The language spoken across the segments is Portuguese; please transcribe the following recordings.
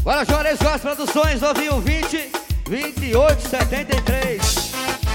Bora, Juarez Góes Produções, novinho 20 28 73.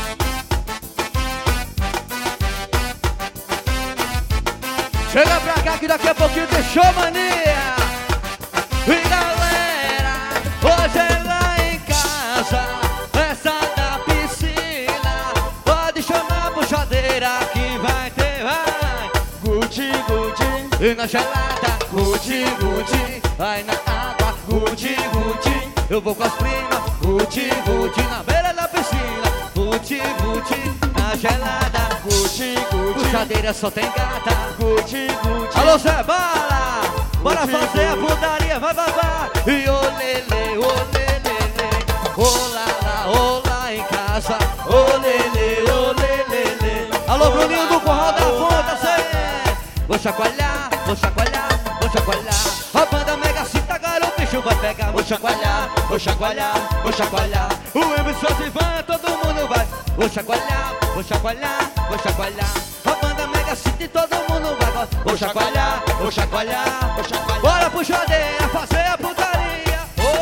Chega pra cá que daqui a pouquinho tem showmania. E galera, hoje é lá em casa, festa da piscina. Pode chamar a puxadeira que vai ter, vai. Gucci, Gucci, e na gelada, Gucci, Gucci. Vai na água, Gucci, Gucci. Eu vou com as primas, Gucci, Gucci. Na beira da piscina, Gucci, Gucci. Na gelada, Gucci, Gucci. Puxadeira só tem gata, Gucci, Gucci. Alô, Zé Bala, bora fazer a putaria, vai, vai, vai. E olele, olelele, olá em casa, olele, olelele. Alô, Bruninho do Corral da Ponta, cê. Vou chacoalhar, vou chacoalhar, vou chacoalhar. A banda mega cita, agora o bicho vai pegar. Vou chacoalhar, vou chacoalhar, vou chacoalhar. O Emerson Ivan, todo mundo vai. Vou chacoalhar, vou chacoalhar, vou chacoalhar. A banda mega cita e todo mundo vai. Vou chacoalhar, vou chacoalhar, vou chacoalhar. Bora puxadeira, fazer a putaria.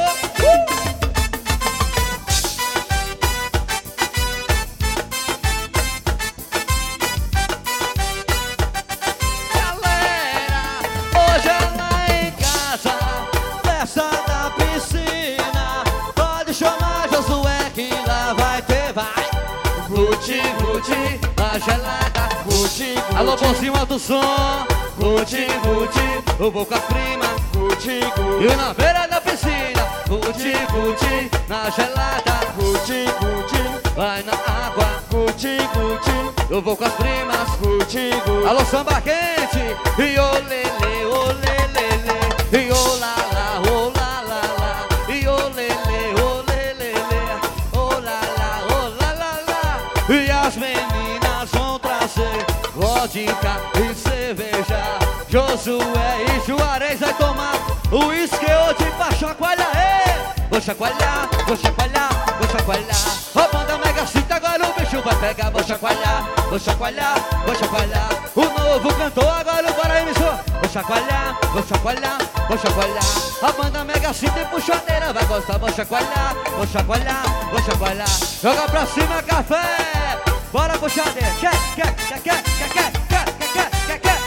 Galera, hoje é lá em casa, festa da piscina. Pode chamar Josué que lá vai ter, vai. Gucci, Gucci, a gelada, Gucci, Gucci. Alô, bonzinho, alto som, Gucci, Gucci. Eu vou com as primas, Gucci, Gucci. E na beira da piscina, Gucci, Gucci. Na gelada, Gucci, Gucci. Vai na água, Gucci, Gucci. Eu vou com as primas, Gucci, Gucci. Alô, samba quente, e olele, olelele. E olala, olala, e olele, olelele. Olala, olala. E as meninas vão trazer vodka e cerveja. Josué e Juarez vai tomar o uísque hoje pra chacoalhar. Vou chacoalhar, vou chacoalhar, vou chacoalhar. A banda mega cita, agora o bicho vai pegar. Vou chacoalhar, vou chacoalhar, vou chacoalhar. O novo cantor, agora o Bora emissor. Vou chacoalhar, vou chacoalhar, vou chacoalhar. A banda mega cita e puxadeira vai gostar. Vou chacoalhar, vou chacoalhar, vou chacoalhar. Joga pra cima, café. Bora puxadeira. Quer.